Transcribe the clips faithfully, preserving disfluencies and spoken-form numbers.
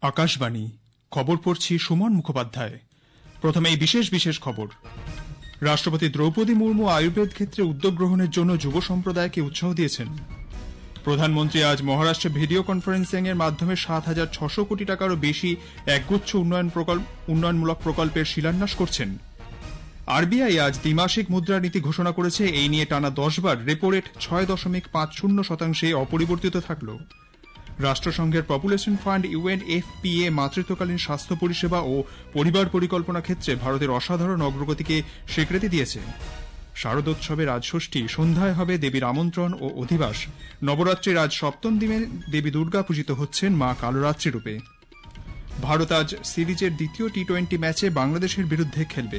আকাশবাণী খবর পড়ছি সুমন মুখোপাধ্যায়। প্রথমে এই বিশেষ বিশেষ খবর। রাষ্ট্রপতি দ্রৌপদী মুর্মু আয়ুর্বেদ ক্ষেত্রে উদ্যোগ গ্রহণের জন্য যুব সম্প্রদায়কে উৎসাহ দিয়েছেন। প্রধানমন্ত্রী আজ মহারাষ্ট্রে ভিডিও কনফারেন্সিং এর মাধ্যমে সাত হাজার ছশো কোটি টাকারও বেশি একগুচ্ছ উন্নয়ন প্রকল্প উন্নয়নমূলক প্রকল্পের শিলান্যাস করছেন। আরবিআই আজ দ্বিমাসিক মুদ্রানীতি ঘোষণা করেছে। এই নিয়ে টানা দশবার রেপো রেট ছয় দশমিক পাঁচ শূন্য শতাংশে অপরিবর্তিত থাকল। রাষ্ট্রসংঘের পপুলেশন ফান্ড ইউএনএফপিএ মাতৃত্বকালীন স্বাস্থ্য পরিষেবা ও পরিবার পরিকল্পনা ক্ষেত্রে ভারতের অসাধারণ অগ্রগতিকে স্বীকৃতি দিয়েছে। শারদোৎসবের আজ ষষ্ঠী, সন্ধ্যায় হবে দেবীর আমন্ত্রণ ও অধিবাস। নবরাত্রির আজ সপ্তম দিনে দেবী দুর্গা পূজিত হচ্ছেন মা কালরাত্রি রূপে। ভারত আজ সিরিজের দ্বিতীয় টি টোয়েন্টি ম্যাচে বাংলাদেশের বিরুদ্ধে খেলবে।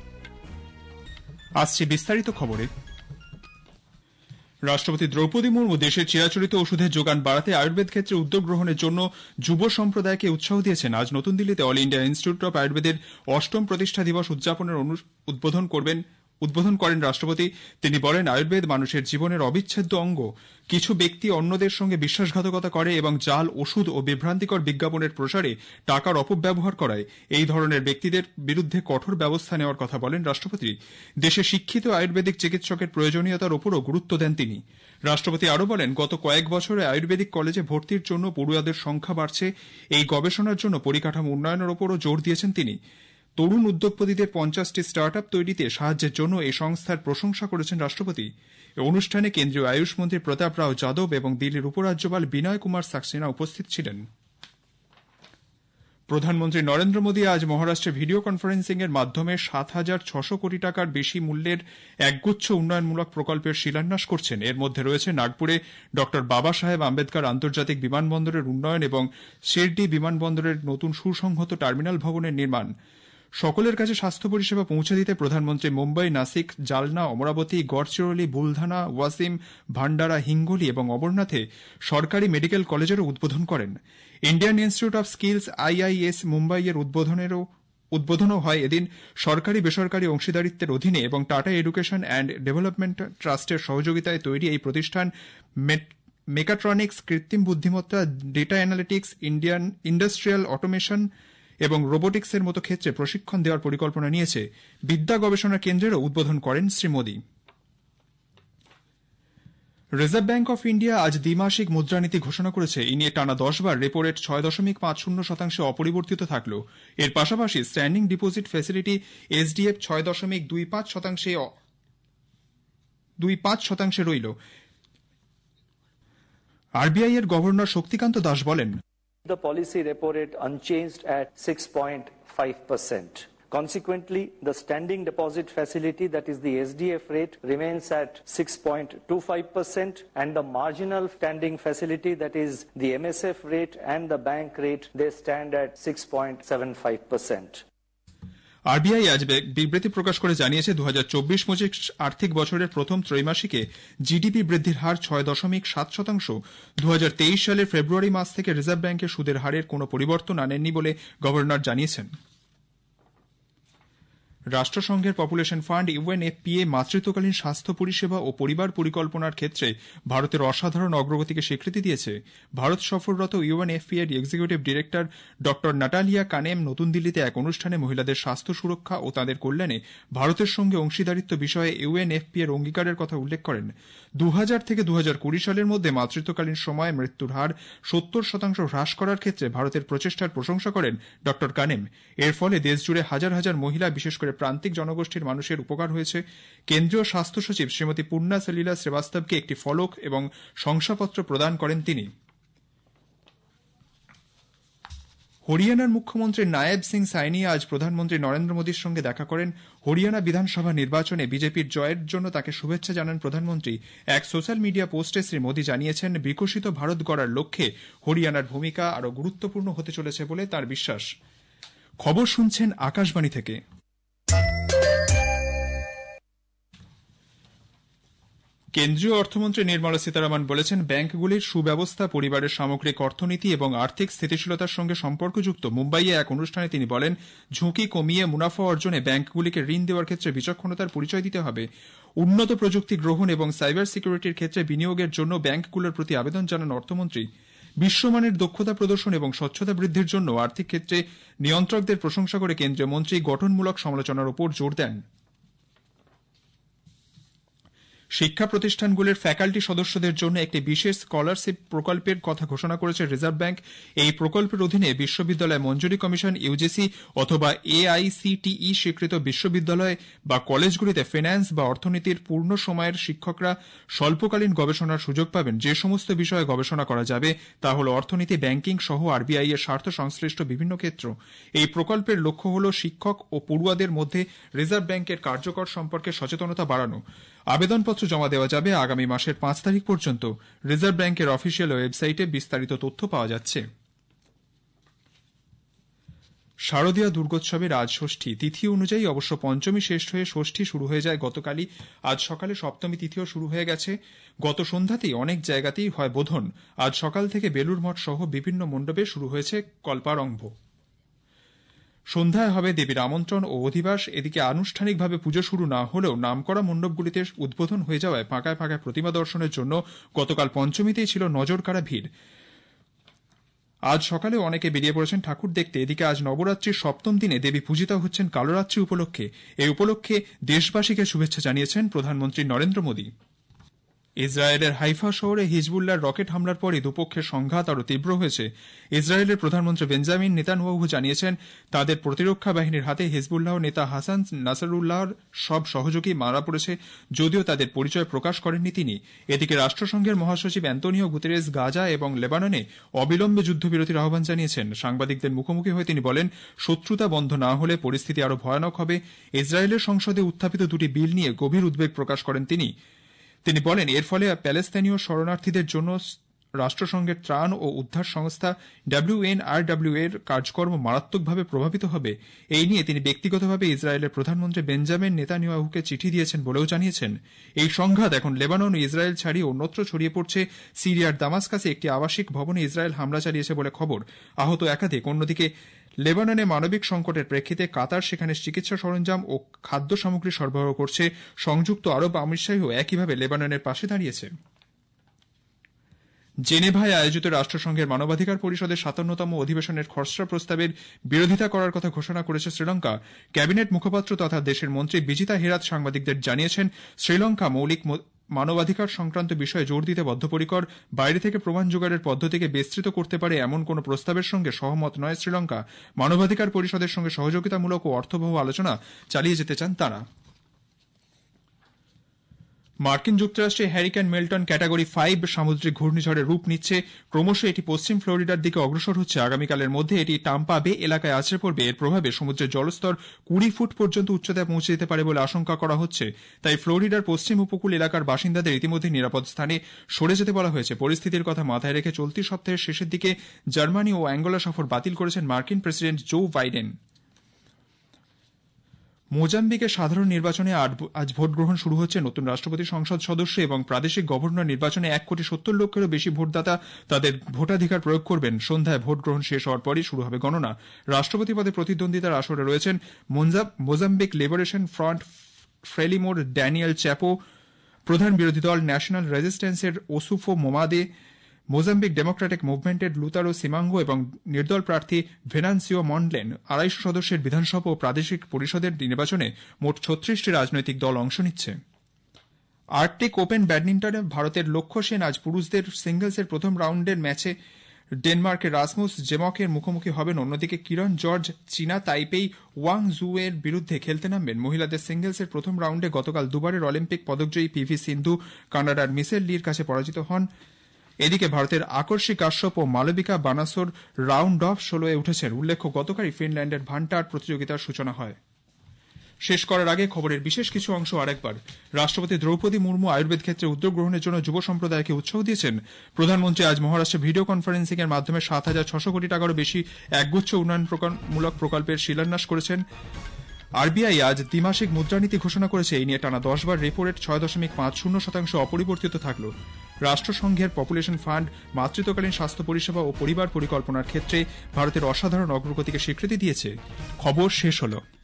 আসছে বিস্তারিত খবরে। রাষ্ট্রপতি দ্রৌপদী মুর্মু দেশের চিরাচরিত ওষুধের যোগান বাড়াতে আয়ুর্বেদ ক্ষেত্রে উদ্যোগ গ্রহণের জন্য যুব সম্প্রদায়কে উৎসাহ দিয়েছেন। আজ নতুন দিল্লিতে অল ইন্ডিয়া ইনস্টিটিউট অব আয়ুর্বেদের অষ্টম প্রতিষ্ঠা দিবস উদযাপনের উদ্বোধন করবেন উদ্বোধন করেন রাষ্ট্রপতি। তিনি বলেন, আয়ুর্বেদ মানুষের জীবনের অবিচ্ছেদ্য অঙ্গ। কিছু ব্যক্তি অন্যদের সঙ্গে বিশ্বাসঘাতকতা করে এবং জাল ওষুধ ও বিভ্রান্তিকর বিজ্ঞাপনের প্রসারে টাকার অপব্যবহার করায়। এই ধরনের ব্যক্তিদের বিরুদ্ধে কঠোর ব্যবস্থা নেওয়ার কথা বলেন রাষ্ট্রপতি। দেশে শিক্ষিত আয়ুর্বেদিক চিকিৎসকের প্রয়োজনীয়তার উপরও গুরুত্ব দেন তিনি। রাষ্ট্রপতি আরও বলেন, গত কয়েক বছরে আয়ুর্বেদিক কলেজে ভর্তির জন্য পড়ুয়াদের সংখ্যা বাড়ছে। এই গবেষণার জন্য পরিকাঠামো উন্নয়নের উপরও জোর দিয়েছেন তিনি। তরুণ উদ্যোগপতিদের পঞ্চাশটি স্টার্ট আপ তৈরিতে সাহায্যের জন্য এই সংস্থার প্রশংসা করেছেন রাষ্ট্রপতি। এই অনুষ্ঠানে কেন্দ্রীয় আয়ুষ মন্ত্রী প্রতাপ রাও যাদব এবং দিল্লির উপরাজ্যপাল বিনয় কুমার সাক্সেনা উপস্থিত ছিলেন। প্রধানমন্ত্রী নরেন্দ্র মোদী আজ মহারাষ্ট্রে ভিডিও কনফারেন্সিং এর মাধ্যমে সাত হাজার ছশো কোটি টাকার বেশি মূল্যের একগুচ্ছ উন্নয়নমূলক প্রকল্পের শিলান্যাস করছেন। এর মধ্যে রয়েছে নাগপুরে ড বাবা সাহেব আম্বেদকর আন্তর্জাতিক বিমানবন্দরের উন্নয়ন এবং শিরডি বিমানবন্দরের নতুন সুসংহত টার্মিনাল ভবনের নির্মাণ। সকলের কাছে স্বাস্থ্য পরিষেবা পৌঁছে দিতে প্রধানমন্ত্রী মুম্বাই, নাসিক, জালনা, অমরাবতী, গড়চিরোলি, বুলধানা, ওয়াসিম, ভান্ডারা, হিঙ্গোলি এবং অমরনাথে সরকারি মেডিকেল কলেজেরও উদ্বোধন করেন। Indian institute of skills IIS মুম্বাইয়ের উদ্বোধনেরও উদ্বোধনও হয় এদিন। সরকারি বেসরকারি অংশীদারিত্বের অধীনে এবং টাটা এডুকেশন অ্যান্ড ডেভেলপমেন্ট ট্রাস্টের সহযোগিতায় তৈরি এই প্রতিষ্ঠান মেকাট্রনিক্স, কৃত্রিম বুদ্ধিমত্তা, data analytics, Indian industrial automation এবং রোবোটিক্সের মতো ক্ষেত্রে প্রশিক্ষণ দেওয়ার পরিকল্পনা নিয়েছে। বিদ্যা গবেষণা কেন্দ্রেরও উদ্বোধন করেন Shri Modi. Reserve bank of India আজ দ্বিমাসিক মুদ্রানীতি ঘোষণা করেছে। এই নিয়ে টানা দশবার রেপো রেট ছয় দশমিক পাঁচ শূন্য শতাংশে অপরিবর্তিত থাকল। এর পাশাপাশি স্ট্যান্ডিং ডিপোজিট ফ্যাসিলিটি এসডিএফ ছয় দশমিক দুই পাঁচ শতাংশে দুই পাঁচ শতাংশে রইল। আরবিআই এর গভর্নর শক্তিকান্ত দাস বলেন, The policy repo rate unchanged at six point five percent. Consequently, the standing deposit facility, that is the S D F rate, remains at six point two five percent, and the marginal standing facility, that is the M S F rate and the bank rate, they stand at six point seven five percent. RBI আজ বিবৃতি প্রকাশ করে জানিয়েছে, দু হাজার চব্বিশ পঁচিশ আর্থিক বছরের প্রথম ত্রৈমাসিকে জিডিপি বৃদ্ধির হার ছয় দশমিক সাত শতাংশ। দু হাজার তেইশ সালের ফেব্রুয়ারি মাস থেকে রিজার্ভ ব্যাঙ্কের সুদের হারের কোনো পরিবর্তন আনেননি বলে গভর্নর জানিয়েছেন। রাষ্ট্রসংঘের পপুলেশন ফান্ড ইউএনএফপিএ মাতৃত্বকালীন স্বাস্থ্য পরিষেবা ও পরিবার পরিকল্পনার ক্ষেত্রে ভারতের অসাধারণ অগ্রগতিকে স্বীকৃতি দিয়েছে। ভারত সফররত ইউএনএফপিএ এর এক্সিকিউটিভ ডিরেক্টর ড নাটালিয়া কানেম নতুন দিল্লিতে এক অনুষ্ঠানে মহিলাদের স্বাস্থ্য সুরক্ষা ও তাদের কল্যাণে ভারতের সঙ্গে অংশীদারিত্ব বিষয়ে ইউএনএফপিএ এর অঙ্গীকারের কথা উল্লেখ করেন। দু হাজার থেকে দু হাজার কুড়ি সালের মধ্যে মাতৃত্বকালীন সময়ে মৃত্যুর হার সত্তর শতাংশ হ্রাস করার ক্ষেত্রে ভারতের প্রচেষ্টার প্রশংসা করেন ড কানেম। এর ফলে দেশজুড়ে হাজার হাজার মহিলা, বিশেষ করে প্রান্তিক জনগোষ্ঠীর মানুষের উপকার হয়েছে। কেন্দ্রীয় স্বাস্থ্য সচিব শ্রীমতী পূর্ণা সলিলা শ্রীবাস্তবকে একটি ফলক এবং শংসাপত্র প্রদান করেন তিনি। হরিয়ানার মুখ্যমন্ত্রী নায়েব সিং সাইনি আজ প্রধানমন্ত্রী নরেন্দ্র মোদীর সঙ্গে দেখা করেন। হরিয়ানা বিধানসভা নির্বাচনে বিজেপির জয়ের জন্য তাকে শুভেচ্ছা জানান প্রধানমন্ত্রী। এক সোশ্যাল মিডিয়া পোস্টে শ্রী মোদী জানিয়েছেন, বিকশিত ভারত গড়ার লক্ষ্যে হরিয়ানার ভূমিকা আরও গুরুত্বপূর্ণ হতে চলেছে বলে তাঁর বিশ্বাস। খবর শুনছেন আকাশবাণী থেকে। কেন্দ্রীয় অর্থমন্ত্রী নির্মলা সীতারামন বলেছেন, ব্যাঙ্কগুলির সুব্যবস্থা পরিবারের সামগ্রিক অর্থনীতি এবং আর্থিক স্থিতিশীলতার সঙ্গে সম্পর্কযুক্ত। মুম্বাইয়ে এক অনুষ্ঠানে তিনি বলেন, ঝুঁকি কমিয়ে মুনাফা অর্জনে ব্যাঙ্কগুলিকে ঋণ দেওয়ার ক্ষেত্রে বিচক্ষণতার পরিচয় দিতে হবে। উন্নত প্রযুক্তি গ্রহণ এবং সাইবার সিকিউরিটির ক্ষেত্রে বিনিয়োগের জন্য ব্যাঙ্কগুলোর প্রতি আবেদন জানান অর্থমন্ত্রী। বিশ্বমানের দক্ষতা প্রদর্শন এবং স্বচ্ছতা বৃদ্ধির জন্য আর্থিক ক্ষেত্রে নিয়ন্ত্রকদের প্রশংসা করে কেন্দ্রীয় মন্ত্রী গঠনমূলক সমালোচনার উপর জোর দেন। শিক্ষা প্রতিষ্ঠানগুলির ফ্যাকাল্টি সদস্যদের জন্য একটি বিশেষ স্কলারশিপ প্রকল্পের কথা ঘোষণা করেছে রিজার্ভ ব্যাংক। এই প্রকল্পের অধীনে বিশ্ববিদ্যালয় মঞ্জুরি কমিশন ইউজিসি অথবা এআইসিটিই স্বীকৃত বিশ্ববিদ্যালয় বা কলেজগুলিতে ফিন্যান্স বা অর্থনীতির পূর্ণ সময়ের শিক্ষকরা স্বল্পকালীন গবেষণার সুযোগ পাবেন। যে সমস্ত বিষয়ে গবেষণা করা যাবে তা হল অর্থনীতি, ব্যাংকিং সহ আরবিআই এর স্বার্থ সংশ্লিষ্ট বিভিন্ন ক্ষেত্র। এই প্রকল্পের লক্ষ্য হল শিক্ষক ও পড়ুয়াদের মধ্যে রিজার্ভ ব্যাংকের কার্যকর সম্পর্কে সচেতনতা বাড়ানো। আবেদনপত্র জমা দেওয়া যাবে আগামী মাসের পাঁচ তারিখ পর্যন্ত। রিজার্ভ ব্যাংকের অফিসিয়াল ওয়েবসাইটে বিস্তারিত তথ্য পাওয়া যাচ্ছে। শারদীয়া দুর্গোৎসবের আজ ষষ্ঠী তিথি অনুযায়ী অবশ্য পঞ্চমী শেষ হয়ে ষষ্ঠী শুরু হয়ে যায় গতকালই। আজ সকালে সপ্তমী তিথিও শুরু হয়ে গেছে। গত সন্ধ্যাতেই অনেক জায়গাতেই হয় বোধন। আজ সকাল থেকে বেলুর মঠ সহ বিভিন্ন মণ্ডপে শুরু হয়েছে কল্পারম্ভ। সন্ধ্যায় হবে দেবীর আমন্ত্রণ ও অধিবাস। এদিকে আনুষ্ঠানিকভাবে পুজো শুরু না হলেও নামকরা মণ্ডপগুলিতে উদ্বোধন হয়ে যাওয়ায় ফাঁকায় ফাঁকায় প্রতিমা দর্শনের জন্য গতকাল পঞ্চমীতেই ছিল নজরকাড়া ভিড়। আজ সকালে অনেকে বেরিয়ে পড়েছেন ঠাকুর দেখতে। এদিকে আজ নবরাত্রির সপ্তম দিনে দেবী পূজিতা হচ্ছেন কালরাত্রি উপলক্ষে। এই উপলক্ষে দেশবাসীকে শুভেচ্ছা জানিয়েছেন প্রধানমন্ত্রী নরেন্দ্র মোদী। ইসরায়েলের হাইফা শহরে হিজবুল্লাহর রকেট হামলার পরই দুপক্ষের সংঘাত আরও তীব্র হয়েছে। ইসরায়েলের প্রধানমন্ত্রী বেঞ্জামিন নেতানিয়াহু জানিয়েছেন তাদের প্রতিরক্ষা বাহিনীর হাতে হিজবুল্লাহ নেতা হাসান নাসরুল্লাহর সব সহযোগী মারা পড়েছে, যদিও তাদের পরিচয় প্রকাশ করেননি তিনি। এদিকে রাষ্ট্রসংঘের মহাসচিব অ্যান্তোনিও গুতেরেস গাজা এবং লেবাননে অবিলম্বে যুদ্ধবিরতির আহ্বান জানিয়েছেন। সাংবাদিকদের মুখোমুখি হয়ে তিনি বলেন, শত্রুতা বন্ধ না হলে পরিস্থিতি আরও ভয়ানক হবে। ইসরায়েলের সংসদে উত্থাপিত দুটি বিল নিয়ে গভীর উদ্বেগ প্রকাশ করেন তিনি। তিনি বলেন, এর ফলে প্যালেস্তানীয় শরণার্থীদের জন্য রাষ্ট্রসংঘের ত্রাণ ও উদ্ধার সংস্থা ডব্লিউএনআরডব্লিউ এর কাজকর্ম মারাত্মকভাবে প্রভাবিত হবে। এই নিয়ে তিনি ব্যক্তিগতভাবে ইসরায়েলের প্রধানমন্ত্রী বেঞ্জামিন নেতানিয়াহুকে চিঠি দিয়েছেন বলেও জানিয়েছেন। এই সংঘাত এখন লেবানন ও ইসরায়েল ছাড়িয়ে অন্যত্র ছড়িয়ে পড়ছে। সিরিয়ার দামাস্কাসে একটি আবাসিক ভবনে ইসরায়েল হামলা চালিয়েছে বলে খবর। আহত একাধিক। অন্যদিকে লেবাননে মানবিক সংকটের প্রেক্ষিতে কাতার সেখানে চিকিৎসা সরঞ্জাম ও খাদ্য সামগ্রী সরবরাহ করছে। সংযুক্ত আরব আমিরশাহীও একইভাবে লেবাননের পাশে দাঁড়িয়েছে। জেনেভায় আয়োজিত রাষ্ট্রসংঘের মানবাধিকার পরিষদের সাতান্নতম অধিবেশনের খসড়া প্রস্তাবের বিরোধিতা করার কথা ঘোষণা করেছে শ্রীলঙ্কা। ক্যাবিনেট মুখপাত্র তথা দেশের মন্ত্রী বিজিতা হেরাত সাংবাদিকদের জানিয়েছেন, শ্রীলঙ্কা মৌলিক মানবাধিকার সংক্রান্ত বিষয়ে জোর দিতে বদ্ধপরিকর। বাইরে থেকে প্রমাণ জোগাড়ের পদ্ধতিকে বিস্তৃত করতে পারে এমন কোন প্রস্তাবের সঙ্গে সহমত নয় শ্রীলঙ্কা। মানবাধিকার পরিষদের সঙ্গে সহযোগিতামূলক ও অর্থবহ আলোচনা চালিয়ে যেতে চান তারা। মার্কিন যুক্তরাষ্ট্রে হ্যারিকেন মিল্টন ক্যাটাগরি ফাইভ সামুদ্রিক ঘূর্ণিঝড়ের রূপ নিচ্ছে। ক্রমশ এটি পশ্চিম ফ্লোরিডার দিকে অগ্রসর হচ্ছে। আগামীকালের মধ্যে এটি টাম্পা বে এলাকায় আছড়ে পড়বে। এর প্রভাবে সমুদ্রের জলস্তর কুড়ি ফুট পর্যন্ত উচ্চতায় পৌঁছে যেতে পারে বলে আশঙ্কা করা হচ্ছে। তাই ফ্লোরিডার পশ্চিম উপকূল এলাকার বাসিন্দাদের ইতিমধ্যে নিরাপদ স্থানে সরে যেতে বলা হয়েছে। পরিস্থিতির কথা মাথায় রেখে চলতি সপ্তাহের শেষের দিকে জার্মানি ও অ্যাঙ্গোলা সফর বাতিল করেছেন মার্কিন প্রেসিডেন্ট জো বাইডেন। মোজাম্বিকে সাধারণ নির্বাচনে আজ ভোট গ্রহণ শুরু হচ্ছে। নতুন রাষ্ট্রপতি, সংসদ সদস্য এবং প্রাদেশিক গভর্নর নির্বাচনে এক কোটি সত্তর লক্ষেরও বেশি ভোটদাতা তাদের ভোটাধিকার প্রয়োগ করবেন। সন্ধ্যায় ভোট গ্রহণ শেষ হওয়ার পরই শুরু হবে গণনা। রাষ্ট্রপতি পদে প্রতিদ্বন্দ্বিতার আসরে রয়েছেন মোজাম্বিক লিবারেশন ফ্রন্ট ফ্রেলিমোর ড্যানিয়েল চ্যাপো, প্রধান বিরোধী দল ন্যাশনাল রেজিস্ট্যান্সের ওসুফো মোমাদে, মোজাম্বিক ডেমোক্রেটিক মুভমেন্টের লুতারো সিমাঙ্গো এবং নির্দল প্রার্থী ভেনান্সিও মন্ডলেন। আড়াইশো সদস্যের বিধানসভা ও প্রাদেশিক পরিষদের নির্বাচনে মোট ছত্রিশটি রাজনৈতিক দল অংশ নিচ্ছে। আর্কটিক ওপেন ব্যাডমিন্টনে ভারতের লক্ষ্য সেন আজ পুরুষদের সিঙ্গলসের প্রথম রাউন্ডের ম্যাচে ডেনমার্কের রাসমুস জেমকের মুখোমুখি হবেন। অন্যদিকে কিরণ জর্জ চীনা তাইপেই ওয়াং জু এর বিরুদ্ধে খেলতে নামবেন। মহিলাদের সিঙ্গলসের প্রথম রাউন্ডে গতকাল দুবারের অলিম্পিক পদকজয়ী পিভি সিন্ধু কানাডার মিশেল লির কাছে পরাজিত হন। এদিকে ভারতের আকর্ষী কাশ্যপ ও মালবিকা বানাসোর রাউন্ড অফ ষোলোয় উঠেছেন। উল্লেখ্য, গতকালই ফিনল্যান্ডের ভান্টার প্রতিযোগিতার সূচনা হয়। শেষ করার আগে খবরের বিশেষ কিছু অংশ আরেকবার। রাষ্ট্রপতি দ্রৌপদী মুর্মু আয়ুর্বেদ ক্ষেত্রে উদ্যোগ গ্রহণের জন্য যুব সম্প্রদায়কে উৎসাহ দিয়েছেন। প্রধানমন্ত্রী আজ মহারাষ্ট্রে ভিডিও কনফারেন্সিং এর মাধ্যমে সাত হাজার ছশো কোটি টাকারও বেশি একগুচ্ছ উন্নয়নমূলক প্রকল্পের শিলান্যাস করেছেন। আরবিআই আজ দ্বিমাসিক মুদ্রানীতি ঘোষণা করেছে। এই নিয়ে টানা দশ বার রেপো রেট ছয় দশমিক পাঁচ শূন্য শতাংশ অপরিবর্তিত থাকল। রাষ্ট্রসংঘের পপুলেশন ফান্ড মাতৃত্বকালীন স্বাস্থ্য পরিষেবা ও পরিবার পরিকল্পনার ক্ষেত্রে ভারতের অসাধারণ অগ্রগতিকে স্বীকৃতি দিয়েছে। খবর শেষ হল।